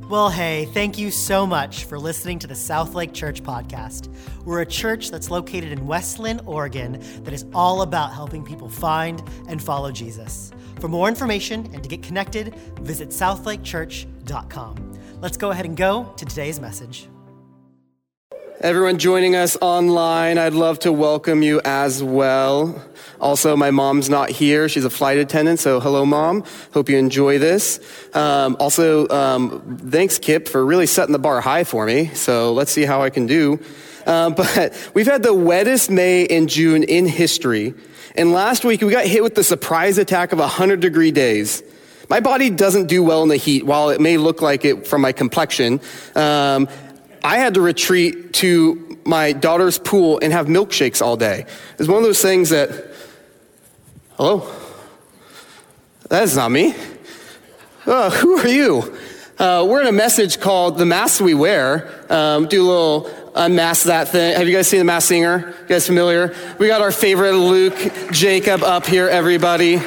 Well, hey, thank you so much for listening to the Southlake Church podcast. We're a church that's located in Westland, Oregon, that is all about helping people find and follow Jesus. For more information and to get connected, visit southlakechurch.com. Let's go ahead and go to today's message. Everyone joining us online, I'd love to welcome you as well. Also, my mom's not here. She's a flight attendant, so hello, Mom. Hope you enjoy this. Thanks, Kip, for really setting the bar high for me. So let's see how I can do. But we've had the wettest May and June in history. And last week, we got hit with the surprise attack of 100-degree days. My body doesn't do well in the heat, while it may look like it from my complexion. I had to retreat to my daughter's pool and have milkshakes all day. It's one of those things that, hello? That is not me. Who are you? We're in a message called The Masks We Wear. Do a little unmask that thing. Have you guys seen The Masked Singer? You guys familiar? We got our favorite Luke Jacob up here, everybody.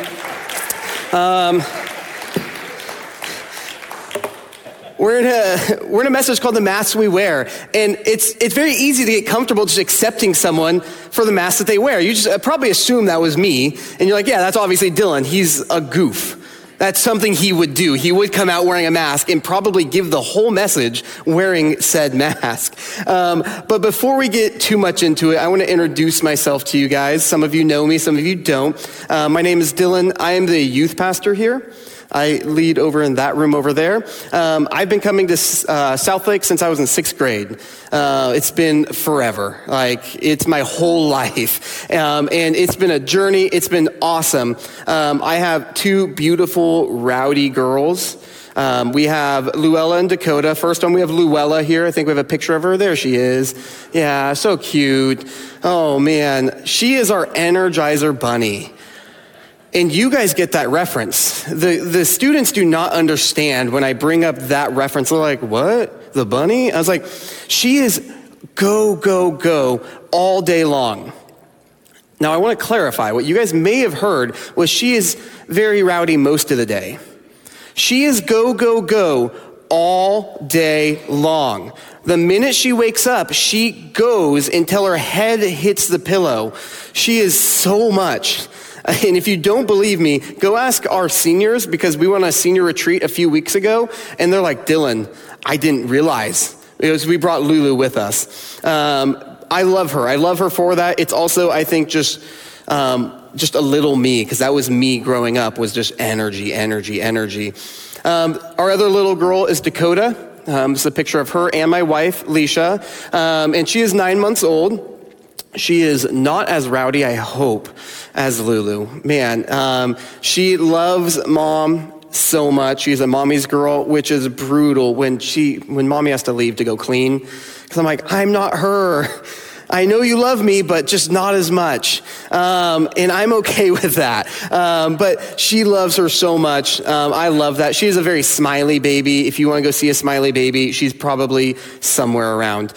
We're in a message called The Masks We Wear, and it's very easy to get comfortable just accepting someone for the mask that they wear. You just probably assume that was me, and you're like, yeah, that's obviously Dylan. He's a goof. That's something he would do. He would come out wearing a mask and probably give the whole message wearing said mask. But before we get too much into it, I want to introduce myself to you guys. Some of you know me, some of you don't. My name is Dylan. I am the youth pastor here. I lead over in that room over there. I've been coming to Southlake since I was in 6th grade. It's been forever. It's my whole life. And it's been a journey. It's been awesome. I have two beautiful, rowdy girls. We have Luella and Dakota. First one, we have Luella here. I think we have a picture of her. There she is. Yeah, so cute. Oh, man. She is our Energizer bunny. And you guys get that reference. The students do not understand when I bring up that reference. They're like, what? The bunny? I was like, she is go, go, go all day long. Now, I want to clarify. What you guys may have heard was she is very rowdy most of the day. She is go, go, go all day long. The minute she wakes up, she goes until her head hits the pillow. She is so much. And if you don't believe me, go ask our seniors, because we went on a senior retreat a few weeks ago, and they're like, Dylan, I didn't realize. Because we brought Lulu with us. I love her. I love her for that. It's also, I think, just a little me, because that was me growing up, was just energy, energy, energy. Our other little girl is Dakota. It's a picture of her and my wife, Leisha. And she is 9 months old. She is not as rowdy, I hope, as Lulu. Man, she loves mom so much. She's a mommy's girl, which is brutal when mommy has to leave to go clean. Because I'm like, I'm not her. I know you love me, but just not as much. And I'm okay with that. But she loves her so much. I love that. She's a very smiley baby. If you want to go see a smiley baby, she's probably somewhere around.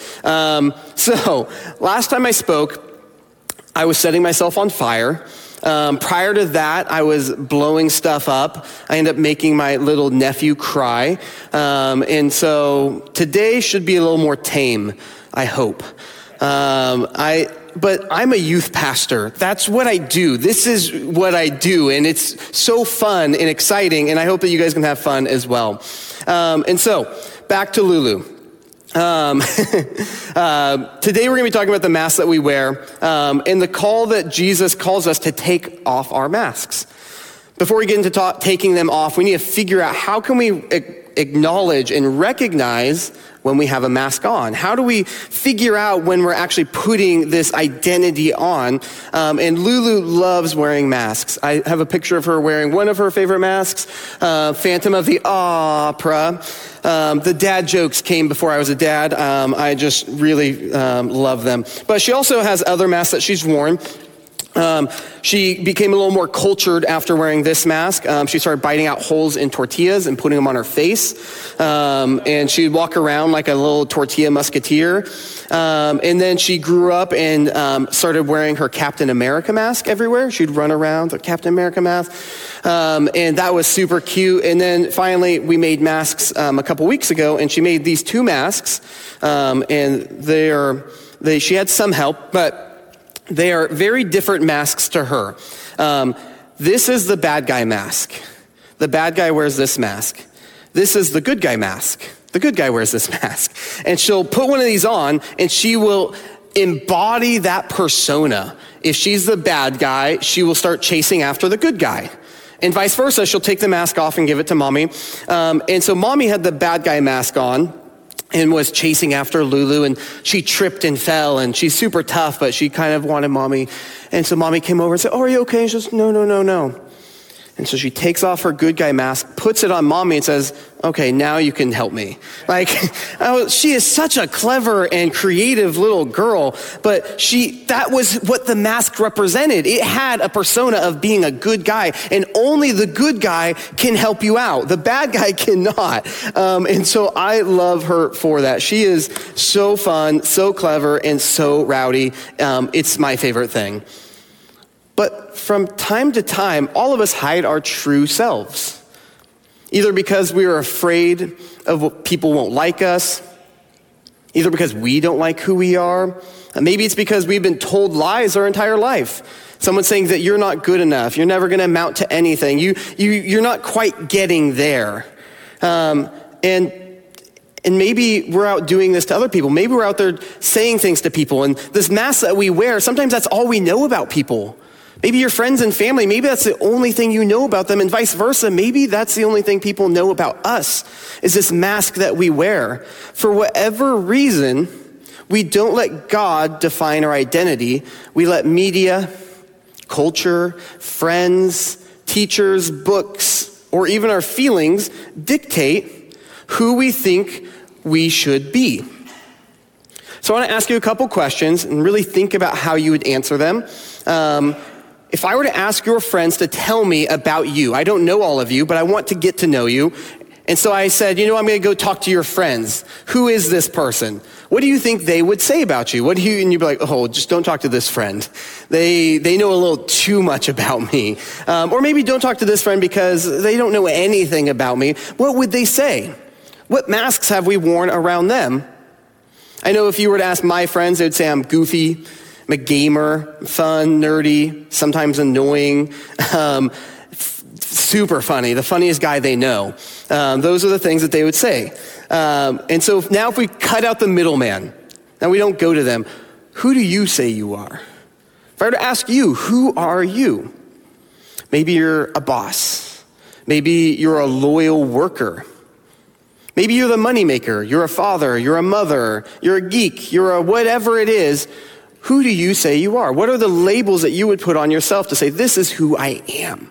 So last time I spoke, I was setting myself on fire. Prior to that, I was blowing stuff up. I ended up making my little nephew cry. And so today should be a little more tame, I hope. But I'm a youth pastor. That's what I do. This is what I do. And it's so fun and exciting. And I hope that you guys can have fun as well. And so back to Lulu. Today we're going to be talking about the masks that we wear, and the call that Jesus calls us to take off our masks. Before we get into taking them off, we need to figure out how can we acknowledge and recognize when we have a mask on. How do we figure out when we're actually putting this identity on? And Lulu loves wearing masks. I have a picture of her wearing one of her favorite masks, Phantom of the Opera. The dad jokes came before I was a dad. I just really love them. But she also has other masks that she's worn. She became a little more cultured after wearing this mask. She started biting out holes in tortillas and putting them on her face. And she'd walk around like a little tortilla musketeer. And then she grew up and started wearing her Captain America mask everywhere. She'd run around with Captain America mask. And that was super cute. And then finally we made masks a couple weeks ago, and she made these 2 masks. And she had some help, but they are very different masks to her. This is the bad guy mask. The bad guy wears this mask. This is the good guy mask. The good guy wears this mask. And she'll put one of these on, and she will embody that persona. If she's the bad guy, she will start chasing after the good guy. And vice versa, she'll take the mask off and give it to mommy. And so mommy had the bad guy mask on and was chasing after Lulu, and she tripped and fell, and she's super tough, but she kind of wanted mommy. And so mommy came over and said, "Oh, are you okay?" And she goes, no. And so she takes off her good guy mask, puts it on mommy, and says, "Okay, now you can help me." Like, she is such a clever and creative little girl, but that was what the mask represented. It had a persona of being a good guy, and only the good guy can help you out. The bad guy cannot. And so I love her for that. She is so fun, so clever, and so rowdy. It's my favorite thing. But from time to time, all of us hide our true selves. Either because we are afraid of what people won't like us, either because we don't like who we are. Maybe it's because we've been told lies our entire life. Someone saying that you're not good enough, you're never going to amount to anything, you're not quite getting there. And maybe we're out doing this to other people. Maybe we're out there saying things to people. And this mask that we wear, sometimes that's all we know about people. Maybe your friends and family, maybe that's the only thing you know about them, and vice versa. Maybe that's the only thing people know about us, is this mask that we wear. For whatever reason, we don't let God define our identity. We let media, culture, friends, teachers, books, or even our feelings dictate who we think we should be. So I want to ask you a couple questions and really think about how you would answer them. If I were to ask your friends to tell me about you, I don't know all of you, but I want to get to know you. And so I said, I'm going to go talk to your friends. Who is this person? What do you think they would say about you? And you'd be like, "Oh, just don't talk to this friend. They know a little too much about me." Or maybe don't talk to this friend because they don't know anything about me. What would they say? What masks have we worn around them? I know if you were to ask my friends, they would say I'm goofy, I'm a gamer, fun, nerdy, sometimes annoying, super funny, the funniest guy they know. Those are the things that they would say. And so now if we cut out the middleman, now we don't go to them, who do you say you are? If I were to ask you, who are you? Maybe you're a boss. Maybe you're a loyal worker. Maybe you're the moneymaker. You're a father. You're a mother. You're a geek. You're a whatever it is. Who do you say you are? What are the labels that you would put on yourself to say, this is who I am?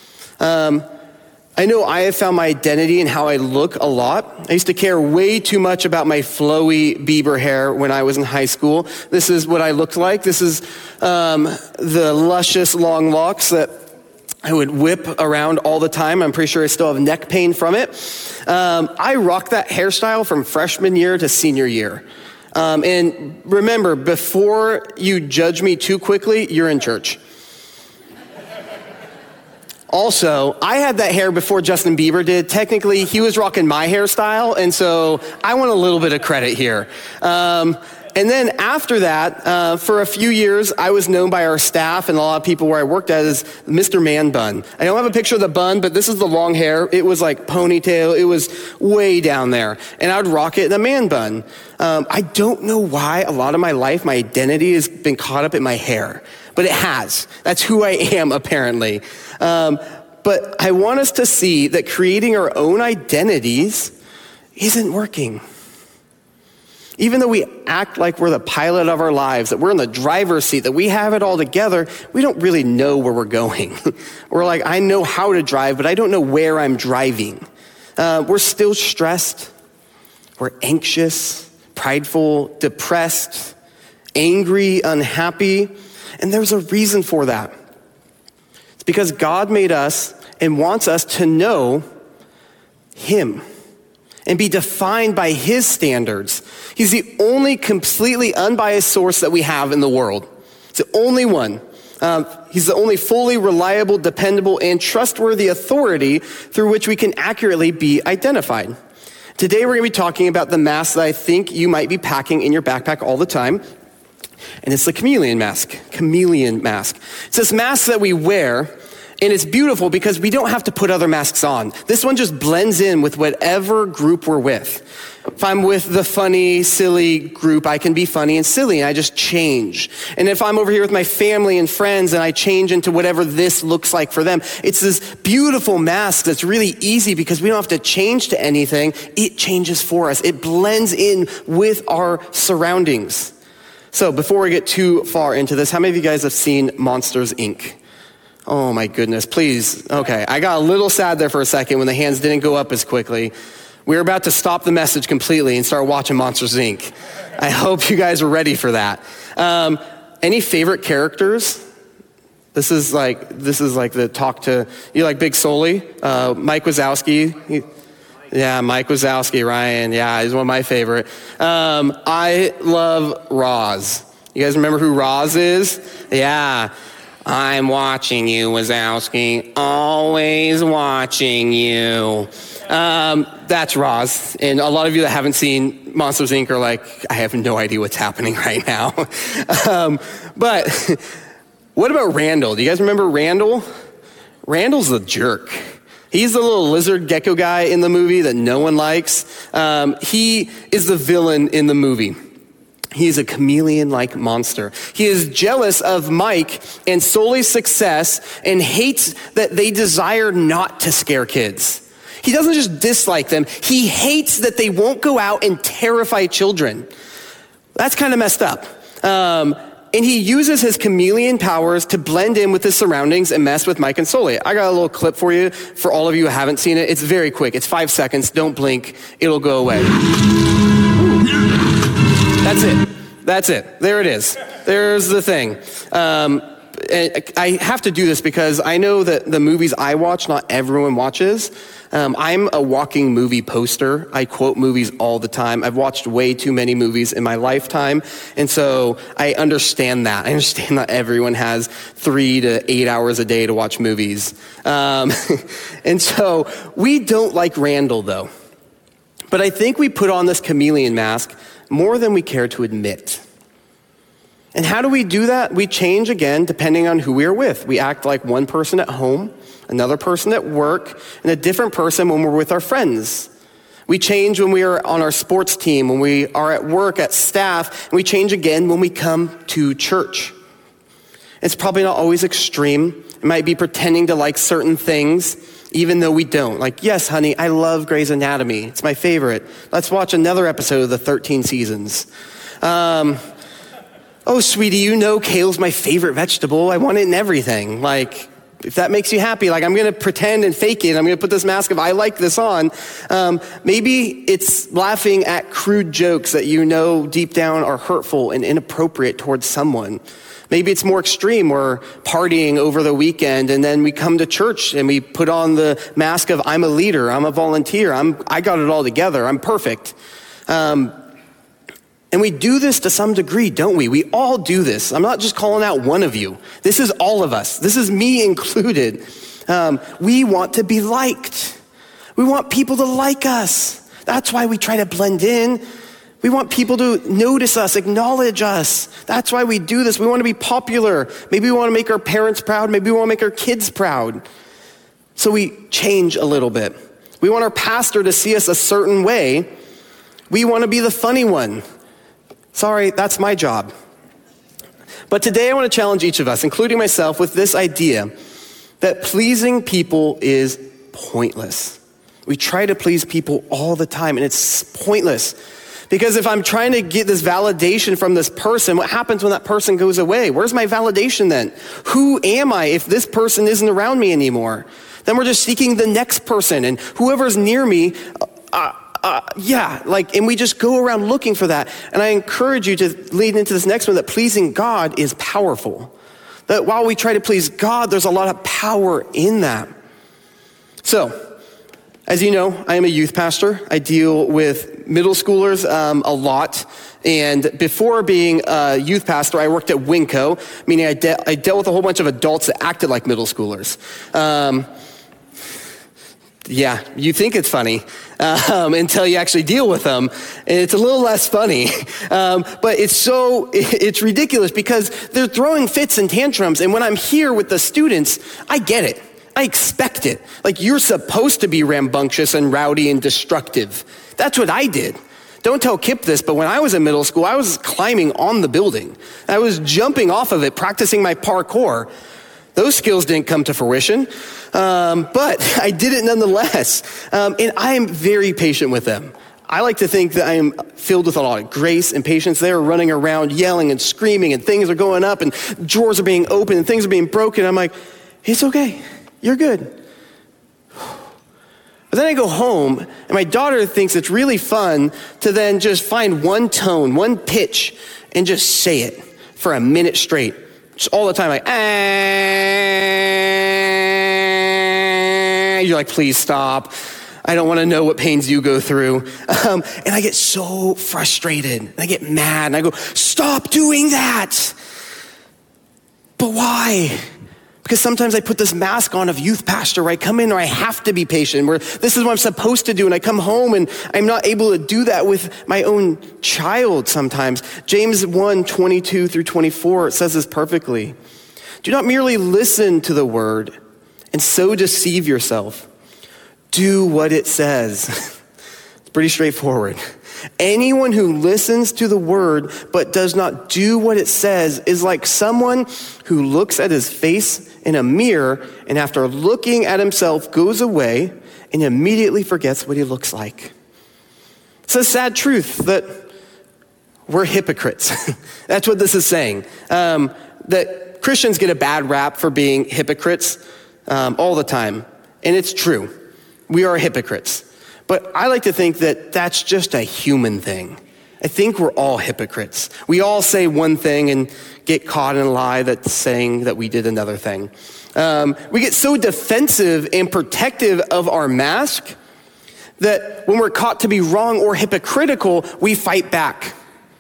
I know I have found my identity in how I look a lot. I used to care way too much about my flowy Bieber hair when I was in high school. This is what I looked like. This is the luscious long locks that I would whip around all the time. I'm pretty sure I still have neck pain from it. I rocked that hairstyle from freshman year to senior year. And remember, before you judge me too quickly, you're in church. Also, I had that hair before Justin Bieber did. Technically, he was rocking my hairstyle, and so I want a little bit of credit here. And then after that, for a few years, I was known by our staff and a lot of people where I worked at as Mr. Man Bun. I don't have a picture of the bun, but this is the long hair. It was like ponytail. It was way down there. And I would rock it in a man bun. I don't know why a lot of my life, my identity has been caught up in my hair, but it has. That's who I am, apparently. But I want us to see that creating our own identities isn't working. Even though we act like we're the pilot of our lives, that we're in the driver's seat, that we have it all together, we don't really know where we're going. We're like, I know how to drive, but I don't know where I'm driving. We're still stressed. We're anxious, prideful, depressed, angry, unhappy. And there's a reason for that. It's because God made us and wants us to know him and be defined by his standards. He's the only completely unbiased source that we have in the world. It's the only one. He's the only fully reliable, dependable, and trustworthy authority through which we can accurately be identified. Today we're going to be talking about the mask that I think you might be packing in your backpack all the time, and it's the chameleon mask. Chameleon mask. It's this mask that we wear, and it's beautiful because we don't have to put other masks on. This one just blends in with whatever group we're with. If I'm with the funny, silly group, I can be funny and silly, and I just change. And if I'm over here with my family and friends, and I change into whatever this looks like for them, it's this beautiful mask that's really easy because we don't have to change to anything. It changes for us. It blends in with our surroundings. So before we get too far into this, how many of you guys have seen Monsters, Inc.? Oh my goodness, please. Okay, I got a little sad there for a second when the hands didn't go up as quickly. We were about to stop the message completely and start watching Monsters, Inc. I hope you guys are ready for that. Any favorite characters? This is like the talk to, you like Big Sully? Mike Wazowski? Yeah, Mike Wazowski, Ryan. Yeah, he's one of my favorite. I love Roz. You guys remember who Roz is? Yeah. I'm watching you, Wazowski. Always watching you. That's Roz. And a lot of you that haven't seen Monsters, Inc. are like, I have no idea what's happening right now. But what about Randall? Do you guys remember Randall? Randall's the jerk. He's the little lizard gecko guy in the movie that no one likes. He is the villain in the movie. He's a chameleon-like monster. He is jealous of Mike and Sully's success and hates that they desire not to scare kids. He doesn't just dislike them. He hates that they won't go out and terrify children. That's kind of messed up. And he uses his chameleon powers to blend in with his surroundings and mess with Mike and Sully. I got a little clip for you. For all of you who haven't seen it, it's very quick. It's 5 seconds. Don't blink. It'll go away. That's it. There it is. There's the thing. I have to do this because I know that the movies I watch, not everyone watches. I'm a walking movie poster. I quote movies all the time. I've watched way too many movies in my lifetime. And so I understand that. I understand that everyone has 3 to 8 hours a day to watch movies. And so we don't like Randall, though. But I think we put on this chameleon mask more than we care to admit. And how do we do that? We change again depending on who we are with. We act like one person at home, another person at work, and a different person when we're with our friends. We change when we are on our sports team, when we are at work, at staff, and we change again when we come to church. It's probably not always extreme. It might be pretending to like certain things, even though we don't. Like, yes, honey, I love Grey's Anatomy. It's my favorite. Let's watch another episode of the 13 seasons. Oh, sweetie, you know kale's my favorite vegetable. I want it in everything. Like, if that makes you happy, like I'm going to pretend and fake it. I'm going to put this mask of I like this on. Maybe it's laughing at crude jokes that you know deep down are hurtful and inappropriate towards someone. Maybe it's more extreme. We're partying over the weekend and then we come to church and we put on the mask of I'm a leader, I'm a volunteer, I got it all together, I'm perfect. And we do this to some degree, don't we? We all do this. I'm not just calling out one of you. This is all of us. This is me included. We want to be liked. We want people to like us. That's why we try to blend in. We want people to notice us, acknowledge us. That's why we do this. We want to be popular. Maybe we want to make our parents proud. Maybe we want to make our kids proud. So we change a little bit. We want our pastor to see us a certain way. We want to be the funny one. Sorry, that's my job. But today I want to challenge each of us, including myself, with this idea that pleasing people is pointless. We try to please people all the time, and it's pointless. Because if I'm trying to get this validation from this person, what happens when that person goes away? Where's my validation then? Who am I if this person isn't around me anymore? Then we're just seeking the next person, and whoever's near me, and we just go around looking for that. And I encourage you to lead into this next one, that pleasing God is powerful. That while we try to please God, there's a lot of power in that. So, as you know, I am a youth pastor. I deal with middle schoolers a lot. And before being a youth pastor, I worked at Winco, meaning I dealt with a whole bunch of adults that acted like middle schoolers. Yeah, you think it's funny until you actually deal with them. And it's a little less funny. But it's ridiculous because they're throwing fits and tantrums. And when I'm here with the students, I get it. I expect it. Like, you're supposed to be rambunctious and rowdy and destructive. That's what I did. Don't tell Kip this, but when I was in middle school, I was climbing on the building. I was jumping off of it, practicing my parkour. Those skills didn't come to fruition, but I did it nonetheless. And I am very patient with them. I like to think that I am filled with a lot of grace and patience. They're running around yelling and screaming, and things are going up, and drawers are being opened, and things are being broken. I'm like, it's okay. You're good. But then I go home, and my daughter thinks it's really fun to then just find one tone, one pitch, and just say it for a minute straight. Just all the time, like, you're like, please stop. I don't want to know what pains you go through. And I get so frustrated, and I get mad, and I go, stop doing that. But why? Because sometimes I put this mask on of youth pastor where I come in or I have to be patient, where this is what I'm supposed to do, and I come home and I'm not able to do that with my own child sometimes. James 1:22-24, it says this perfectly. Do not merely listen to the word and so deceive yourself. Do what it says. It's pretty straightforward. Anyone who listens to the word but does not do what it says is like someone who looks at his face in a mirror and after looking at himself goes away and immediately forgets what he looks like. It's a sad truth that we're hypocrites. That's what this is saying. That Christians get a bad rap for being hypocrites all the time. And it's true. We are hypocrites. But I like to think that that's just a human thing. I think we're all hypocrites. We all say one thing and get caught in a lie that's saying that we did another thing. We get so defensive and protective of our mask that when we're caught to be wrong or hypocritical, we fight back.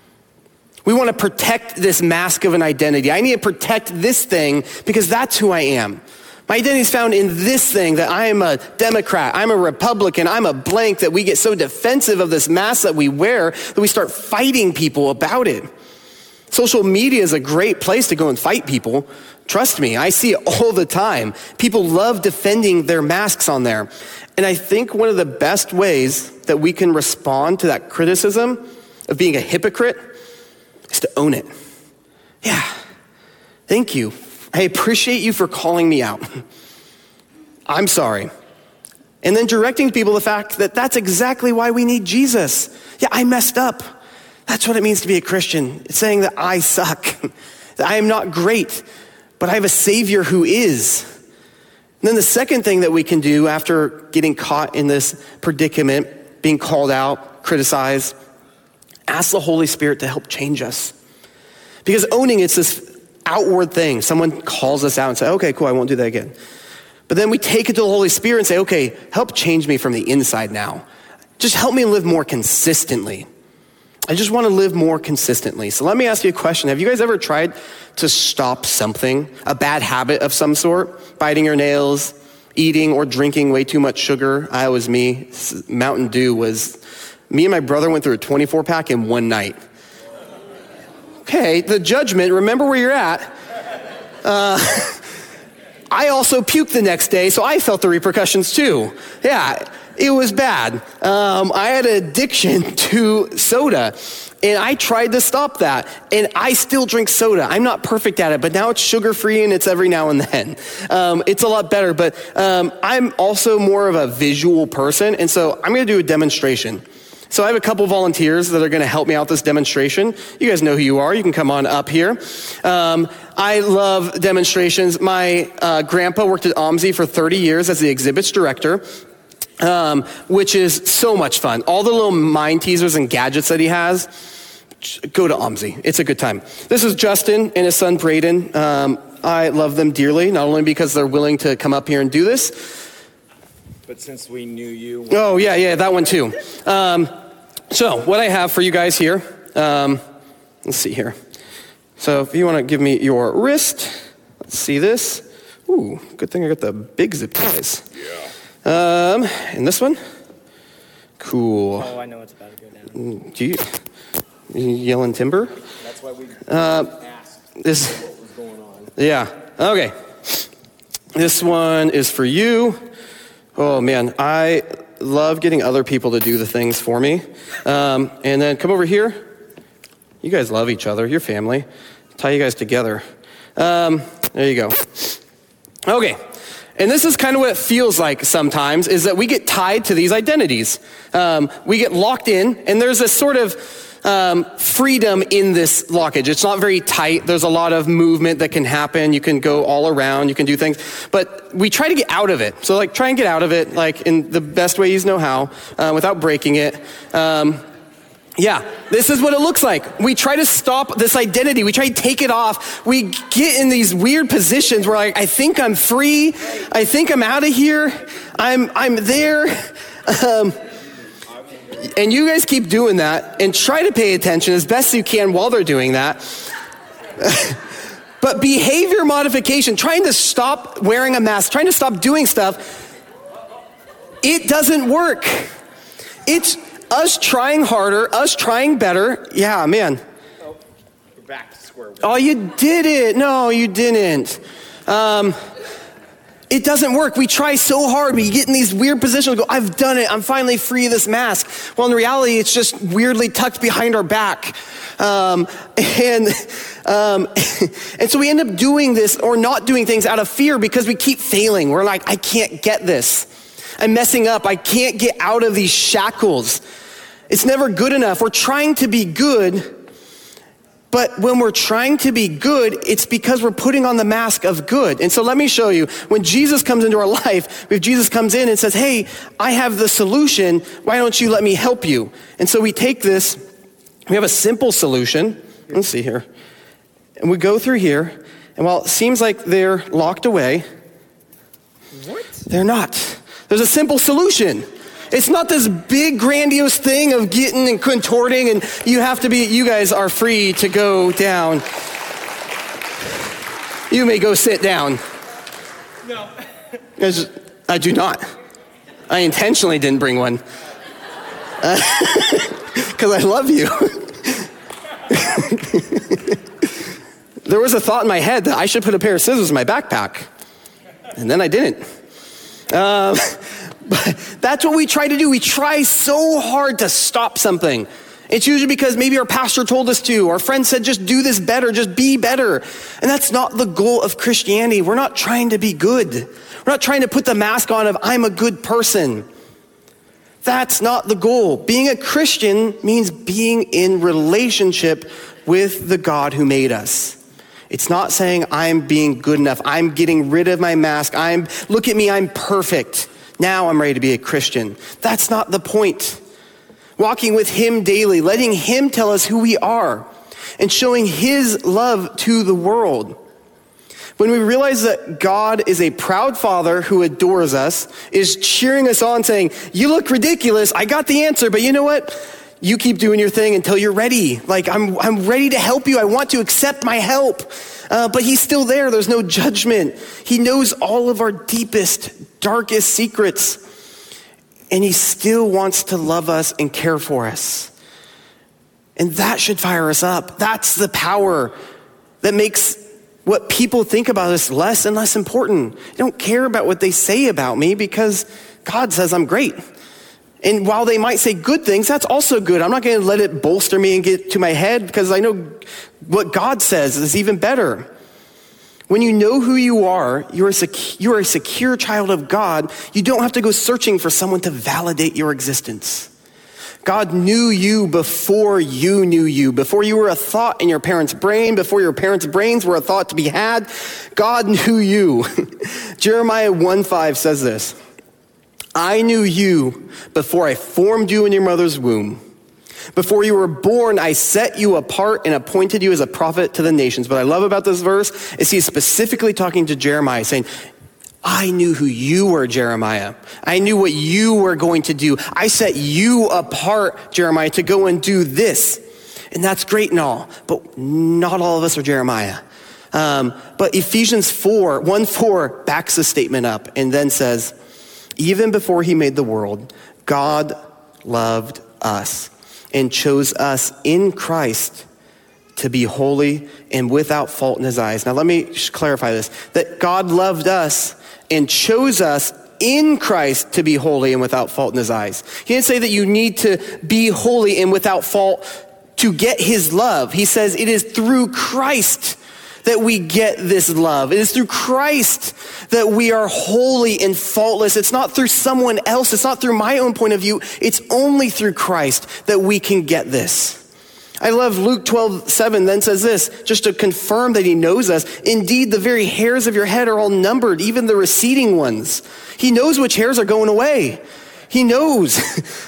We want to protect this mask of an identity. I need to protect this thing because that's who I am. My identity is found in this thing, that I am a Democrat, I'm a Republican, I'm a blank, that we get so defensive of this mask that we wear that we start fighting people about it. Social media is a great place to go and fight people. Trust me, I see it all the time. People love defending their masks on there. And I think one of the best ways that we can respond to that criticism of being a hypocrite is to own it. Yeah, thank you. I appreciate you for calling me out. I'm sorry. And then directing people the fact that that's exactly why we need Jesus. Yeah, I messed up. That's what it means to be a Christian. It's saying that I suck, that I am not great, but I have a Savior who is. And then the second thing that we can do after getting caught in this predicament, being called out, criticized, ask the Holy Spirit to help change us. Because owning it's this outward thing. Someone calls us out and say, okay, cool, I won't do that again. But then we take it to the Holy Spirit and say, okay, help change me from the inside now. Just help me live more consistently. I just want to live more consistently. So let me ask you a question. Have you guys ever tried to stop something, a bad habit of some sort? Biting your nails, eating or drinking way too much sugar? I was me. Mountain Dew was, me and my brother went through a 24-pack in one night. Okay, the judgment, remember where you're at. I also puked the next day, so I felt the repercussions too. Yeah, it was bad. I had an addiction to soda, and I tried to stop that, and I still drink soda. I'm not perfect at it, but now it's sugar-free, and it's every now and then. It's a lot better, but I'm also more of a visual person, and so I'm going to do a demonstration. So I have a couple volunteers that are going to help me out this demonstration. You guys know who you are. You can come on up here. I love demonstrations. My grandpa worked at OMSI for 30 years as the exhibits director, which is so much fun. All the little mind teasers and gadgets that he has, go to OMSI. It's a good time. This is Justin and his son Braden. I love them dearly, not only because they're willing to come up here and do this. But since we knew you. Oh, yeah, that one too. So what I have for you guys here, let's see here. So if you want to give me your wrist, let's see this. Ooh, good thing I got the big zip ties. Yeah. And this one? Cool. Oh, I know it's about to go down. You yelling timber? That's why we asked This, what was going on. yeah, okay. This one is for you. Oh man, I love getting other people to do the things for me. And then come over here. You guys love each other, you're family. Tie you guys together. There you go. Okay, and this is kind of what it feels like sometimes, is that we get tied to these identities. We get locked in, and there's this sort of freedom in this lockage. It's not very tight. There's a lot of movement that can happen. You can go all around. You can do things. But we try to get out of it. So like try and get out of it like in the best way you know how without breaking it. Yeah, this is what it looks like. We try to stop this identity. We try to take it off. We get in these weird positions where like, I think I'm free. I think I'm out of here. I'm there. And you guys keep doing that and try to pay attention as best you can while they're doing that. But behavior modification, trying to stop wearing a mask, trying to stop doing stuff, it doesn't work. It's us trying harder, us trying better. Yeah, man. Oh, we're back to square one. Oh, you did it. No, you didn't. It doesn't work. We try so hard. We get in these weird positions. We go, I've done it. I'm finally free of this mask. Well, in reality, it's just weirdly tucked behind our back. And so we end up doing this or not doing things out of fear because we keep failing. We're like, I can't get this. I'm messing up. I can't get out of these shackles. It's never good enough. We're trying to be good. But when we're trying to be good, it's because we're putting on the mask of good. And so let me show you. When Jesus comes into our life, if Jesus comes in and says, hey, I have the solution. Why don't you let me help you? And so we take this. We have a simple solution. Let's see here. And we go through here. And while it seems like they're locked away, they're not. There's a simple solution. It's not this big grandiose thing of getting and contorting and you guys are free to go down. You may go sit down. No. I do not. I intentionally didn't bring one. Because I love you. There was a thought in my head that I should put a pair of scissors in my backpack. And then I didn't. But that's what we try to do. We try so hard to stop something. It's usually because maybe our pastor told us to. Our friend said, just do this better, just be better. And that's not the goal of Christianity. We're not trying to be good. We're not trying to put the mask on of I'm a good person. That's not the goal. Being a Christian means being in relationship with the God who made us. It's not saying I'm being good enough. I'm getting rid of my mask. Look at me, I'm perfect. Now I'm ready to be a Christian. That's not the point. Walking with him daily, letting him tell us who we are, and showing his love to the world. When we realize that God is a proud father who adores us, is cheering us on saying, you look ridiculous, I got the answer, but you know what? You keep doing your thing until you're ready. Like, I'm ready to help you. I want to accept my help. But he's still there. There's no judgment. He knows all of our deepest, darkest secrets. And he still wants to love us and care for us. And that should fire us up. That's the power that makes what people think about us less and less important. I don't care about what they say about me because God says I'm great. And while they might say good things, that's also good. I'm not going to let it bolster me and get to my head because I know what God says is even better. When you know who you are, you're a secure child of God. You don't have to go searching for someone to validate your existence. God knew you before you knew you. Before you were a thought in your parents' brain, before your parents' brains were a thought to be had, God knew you. Jeremiah 1:5 says this. I knew you before I formed you in your mother's womb. Before you were born, I set you apart and appointed you as a prophet to the nations. What I love about this verse is he's specifically talking to Jeremiah, saying, I knew who you were, Jeremiah. I knew what you were going to do. I set you apart, Jeremiah, to go and do this. And that's great and all, but not all of us are Jeremiah. But Ephesians 1:4 backs the statement up and then says, even before he made the world, God loved us and chose us in Christ to be holy and without fault in his eyes. Now let me clarify this, that God loved us and chose us in Christ to be holy and without fault in his eyes. He didn't say that you need to be holy and without fault to get his love. He says it is through Christ that we get this love. It is through Christ that we are holy and faultless. It's not through someone else. It's not through my own point of view. It's only through Christ that we can get this. I love Luke 12:7 then says this, just to confirm that he knows us. Indeed, the very hairs of your head are all numbered, even the receding ones. He knows which hairs are going away. He knows.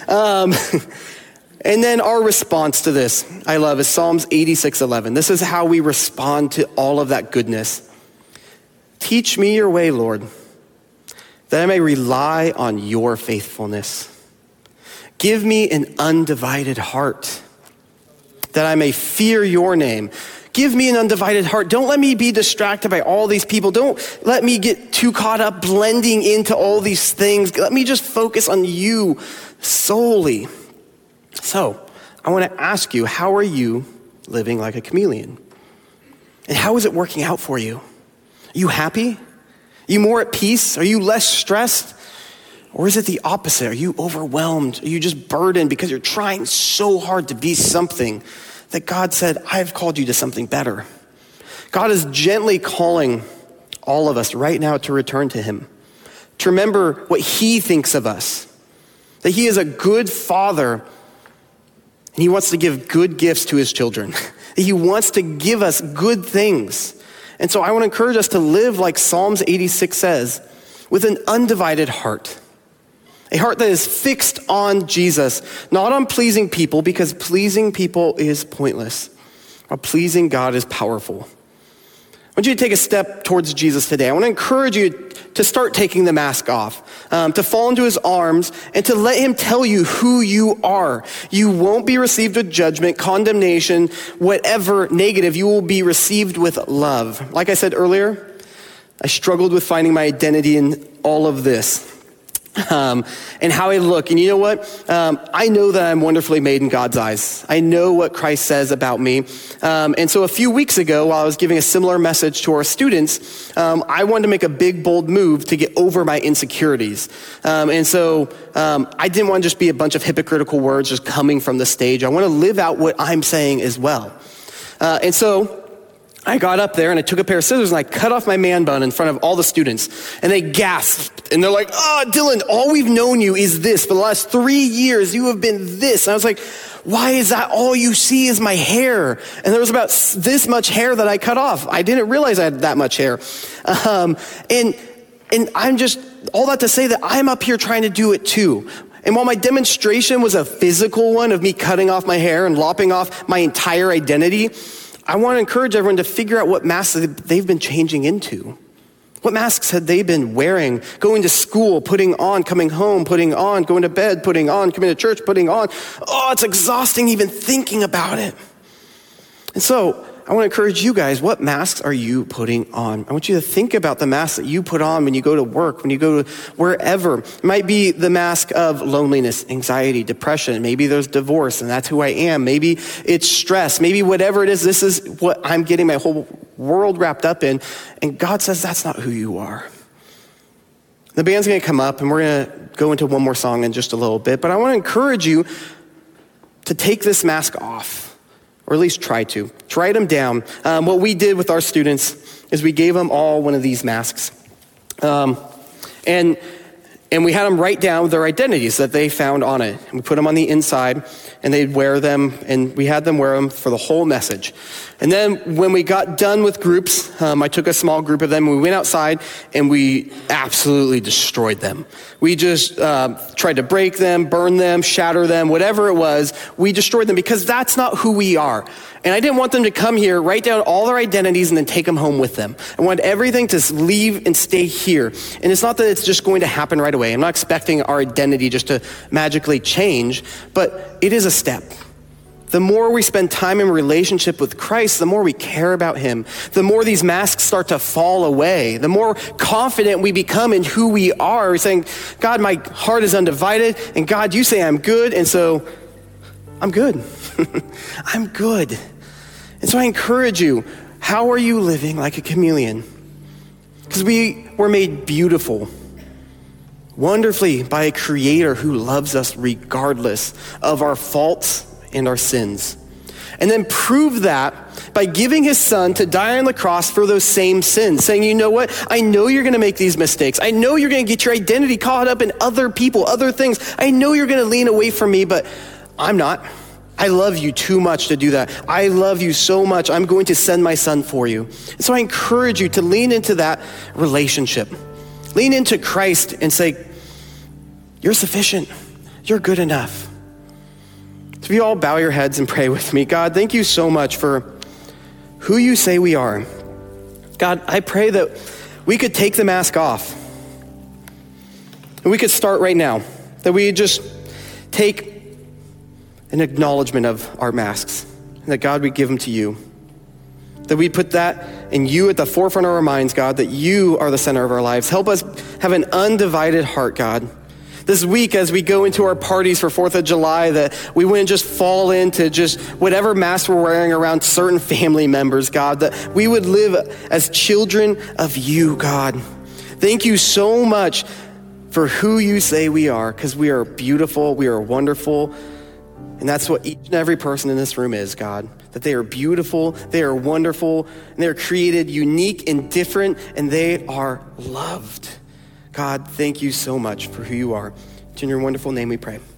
And then our response to this, I love, is Psalms 86:11. This is how we respond to all of that goodness. Teach me your way, Lord, that I may rely on your faithfulness. Give me an undivided heart, that I may fear your name. Give me an undivided heart. Don't let me be distracted by all these people. Don't let me get too caught up blending into all these things. Let me just focus on you solely. So, I want to ask you, how are you living like a chameleon? And how is it working out for you? Are you happy? Are you more at peace? Are you less stressed? Or is it the opposite? Are you overwhelmed? Are you just burdened because you're trying so hard to be something that God said, I've called you to something better? God is gently calling all of us right now to return to him, to remember what he thinks of us, that he is a good father and he wants to give good gifts to his children. He wants to give us good things. And so I want to encourage us to live like Psalms 86 says, with an undivided heart. A heart that is fixed on Jesus, not on pleasing people, because pleasing people is pointless. While pleasing God is powerful. I want you to take a step towards Jesus today. I want to encourage you to start taking the mask off, to fall into his arms, and to let him tell you who you are. You won't be received with judgment, condemnation, whatever negative. You will be received with love. Like I said earlier, I struggled with finding my identity in all of this. And how I look. And you know what? I know that I'm wonderfully made in God's eyes. I know what Christ says about me. And so a few weeks ago, while I was giving a similar message to our students, I wanted to make a big, bold move to get over my insecurities. And so I didn't want to just be a bunch of hypocritical words just coming from the stage. I want to live out what I'm saying as well. And so I got up there and I took a pair of scissors and I cut off my man bun in front of all the students. And they gasped and they're like, oh, Dylan, all we've known you is this. For the last 3 years, you have been this. And I was like, why is that all you see is my hair? And there was about this much hair that I cut off. I didn't realize I had that much hair. And I'm just, all that to say that I'm up here trying to do it too. And while my demonstration was a physical one of me cutting off my hair and lopping off my entire identity, I want to encourage everyone to figure out what masks they've been changing into. What masks had they been wearing? Going to school, putting on, coming home, putting on, going to bed, putting on, coming to church, putting on. Oh, it's exhausting even thinking about it. And so I want to encourage you guys, what masks are you putting on? I want you to think about the masks that you put on when you go to work, when you go to wherever. It might be the mask of loneliness, anxiety, depression. Maybe there's divorce and that's who I am. Maybe it's stress. Maybe whatever it is, this is what I'm getting my whole world wrapped up in. And God says that's not who you are. The band's going to come up and we're going to go into one more song in just a little bit. But I want to encourage you to take this mask off. Or at least try to. Write them down. What we did with our students is we gave them all one of these masks. And And we had them write down their identities that they found on it. And we put them on the inside, and they'd wear them, and we had them wear them for the whole message. And then when we got done with groups, I took a small group of them, and we went outside, and we absolutely destroyed them. We just tried to break them, burn them, shatter them, whatever it was. We destroyed them because that's not who we are. And I didn't want them to come here, write down all their identities, and then take them home with them. I wanted everything to leave and stay here. And it's not that it's just going to happen right away. I'm not expecting our identity just to magically change, but it is a step. The more we spend time in relationship with Christ, the more we care about him, the more these masks start to fall away, the more confident we become in who we are, saying, God, my heart is undivided, and God, you say I'm good, and so I'm good. I'm good. And so I encourage you, how are you living like a chameleon? Because we were made beautiful, wonderfully by a creator who loves us regardless of our faults and our sins. And then prove that by giving his son to die on the cross for those same sins, saying, you know what? I know you're going to make these mistakes. I know you're going to get your identity caught up in other people, other things. I know you're going to lean away from me, but I'm not. I love you too much to do that. I love you so much. I'm going to send my son for you. And so I encourage you to lean into that relationship. Lean into Christ and say, you're sufficient. You're good enough. So if you all bow your heads and pray with me. God, thank you so much for who you say we are. God, I pray that we could take the mask off. And we could start right now. That we just take an acknowledgement of our masks. And that God, we give them to you. That we put that and you at the forefront of our minds, God, that you are the center of our lives. Help us have an undivided heart, God. This week, as we go into our parties for 4th of July, that we wouldn't just fall into just whatever mask we're wearing around certain family members, God, that we would live as children of you, God. Thank you so much for who you say we are, because we are beautiful, we are wonderful, and that's what each and every person in this room is, God. That they are beautiful, they are wonderful, and they are created unique and different, and they are loved. God, thank you so much for who you are. It's in your wonderful name we pray.